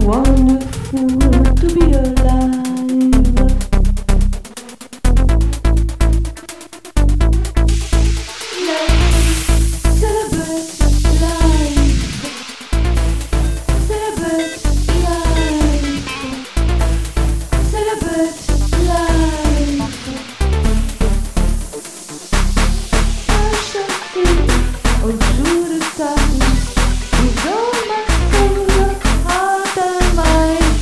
Wonderful to be alive. Let's celebrate life. Celebrate life. Celebrate life. I shall see through the darkness with all my soul, heart and mind.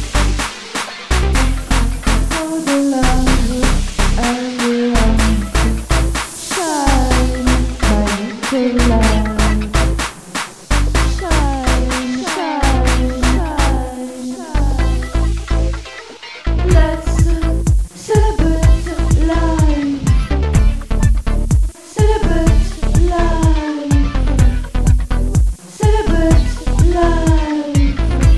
For the love and the light shine, my little light. Shine, shine, shine, shine. Let's celebrate life. Celebrate life. Celebrate life.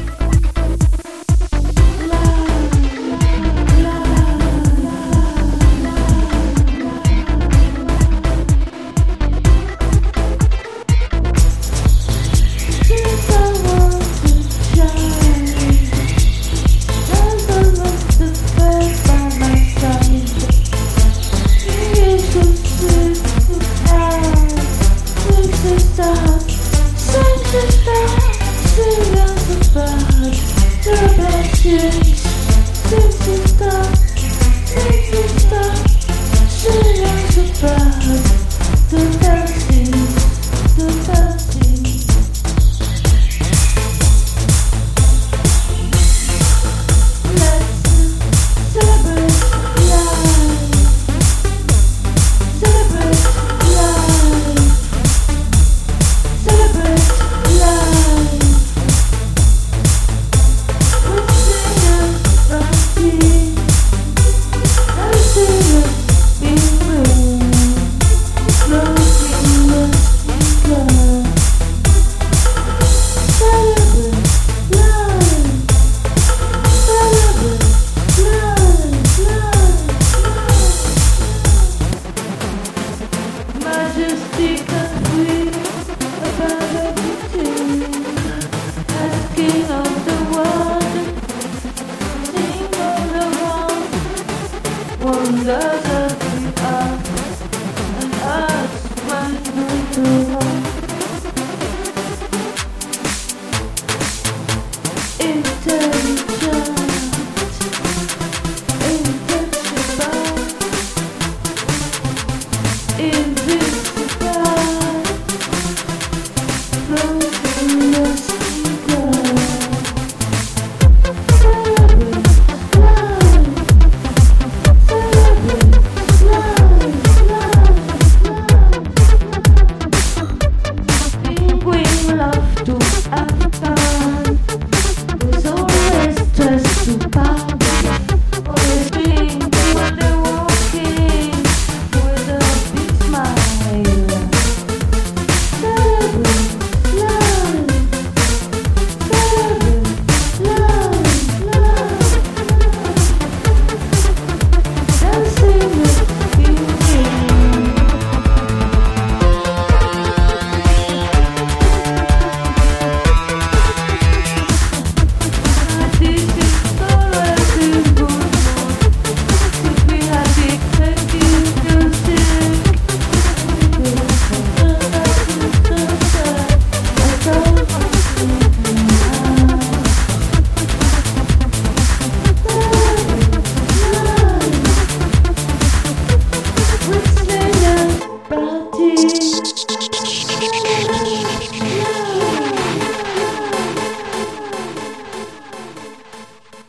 Since I want to shine, there's always the faith by my side. You should sit high, six stars, sing us about the best things. Six stars, sing us about the best things, the best things. Let's celebrate life. Celebrate life. Celebrate life. We sing a routine. I sing a big room. Floating in love. Celebrate life. Celebrate life, life. Majesty complete above everything, asking of the world, sing all around, wonders of the earth, and us might know to heart. It's